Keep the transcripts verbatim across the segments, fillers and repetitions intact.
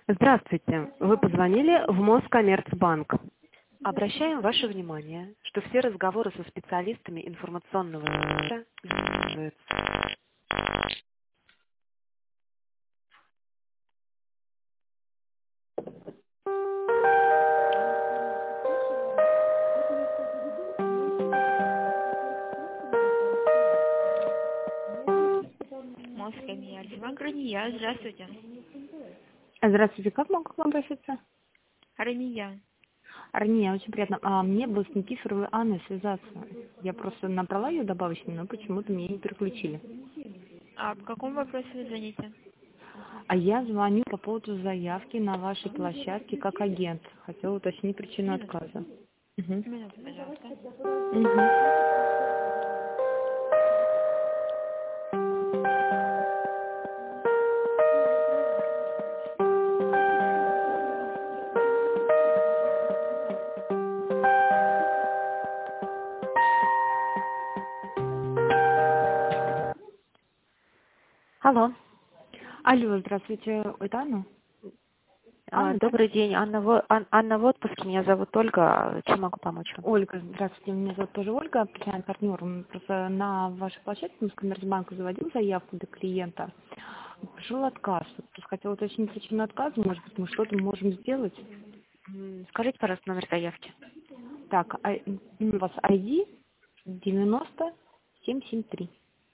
Здравствуйте. Вы позвонили в Москоммерцбанк. Обращаем ваше внимание, что все разговоры со специалистами информационного центра записываются. Москоммерцбанк, Рания, здравствуйте. Здравствуйте. Как могу к вам обращаться? Рания. Арния, очень приятно. А, мне бы с Никифоровой Анной связаться. Я просто набрала ее добавочную, но почему-то меня не переключили. А по какому вопросу вы звоните? А я звоню по поводу заявки на вашей площадке как агент. Хотела уточнить причину Минутку. отказа. Угу. Минуту, пожалуйста. Угу. Алло. Алло, здравствуйте. Это Анна? А, Анна, да? Добрый день. Анна, в- Ан- Анна в отпуске. Меня зовут Ольга. Чем могу помочь вам? Ольга, здравствуйте, меня зовут тоже Ольга, профессиональный партнер. М, Просто на вашей площадке Москоммерцбанка заводил заявку для клиента. Пришел отказ. Вот просто хотела уточнить причину отказа, может быть, мы что-то можем сделать. М, Скажите, пожалуйста, номер заявки. Так, а, м, у вас ай ди девяносто семь семь три.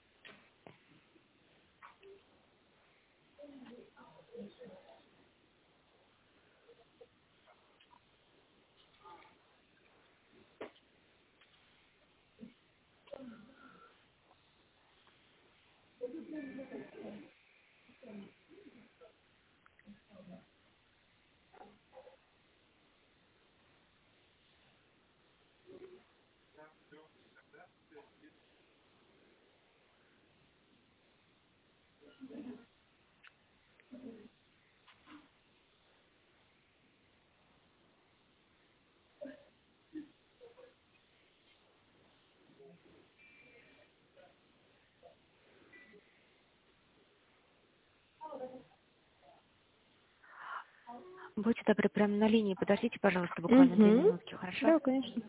Будьте добры, прямо на линии. Подождите, пожалуйста, буквально две Угу. минутки, хорошо? Да, конечно.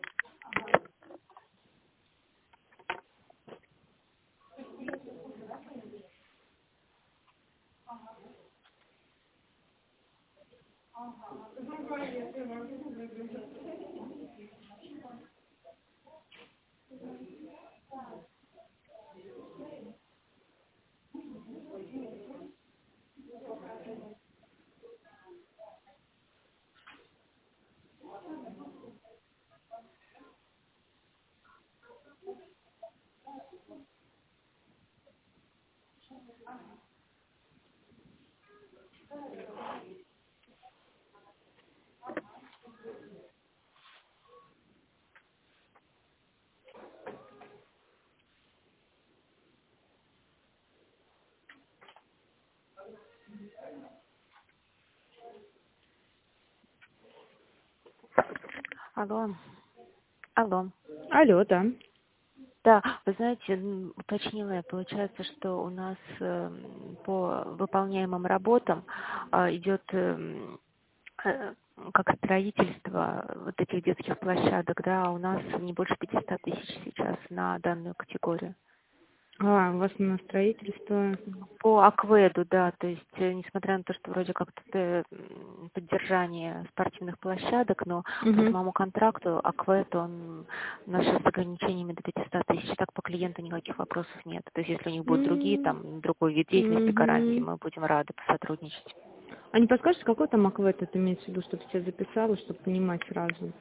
Алло. Алло. Алло, да. Да, вы знаете, м, уточнила я, получается, что у нас эм, по выполняемым работам а, идет эм, э, как строительство вот этих детских площадок, да, а у нас не больше пятисот тысяч сейчас на данную категорию. А, у вас на строительство. По Акведу, да, то есть, э, несмотря на то, что вроде как то э, м, поддержание спортивных площадок, но по Угу. самому контракту Аквед, он у нас сейчас с ограничениями до пятисот тысяч, так по клиенту никаких вопросов нет. То есть, если у них будут другие, там, другой вид деятельности, гарантии, Угу. мы будем рады посотрудничать. А не подскажете, какой там аквэд это имеется в виду, чтобы все записала, чтобы понимать сразу?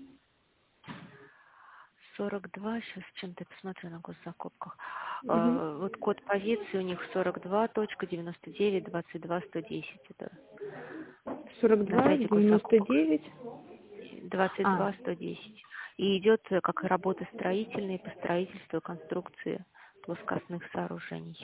сорок два, сейчас чем-то я посмотрю на госзакупках. Угу. Э, Вот код позиции у них сорок два точка девяносто девять двадцать два сто десять. Это сорок на два сайте девяносто госзакупок. девять. двадцать А, два сто десять. И идет э, как работы строительные по строительству и конструкции плоскостных сооружений.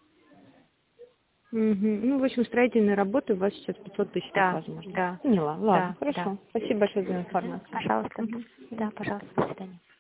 мгм. Ну, в общем, строительные работы у вас сейчас пятьсот тысяч так Да, возможно. да, Поняла. Ладно, да, да. хорошо. Спасибо большое за Мгм. информацию. Пожалуйста. Мгм. Да, пожалуйста, до свидания.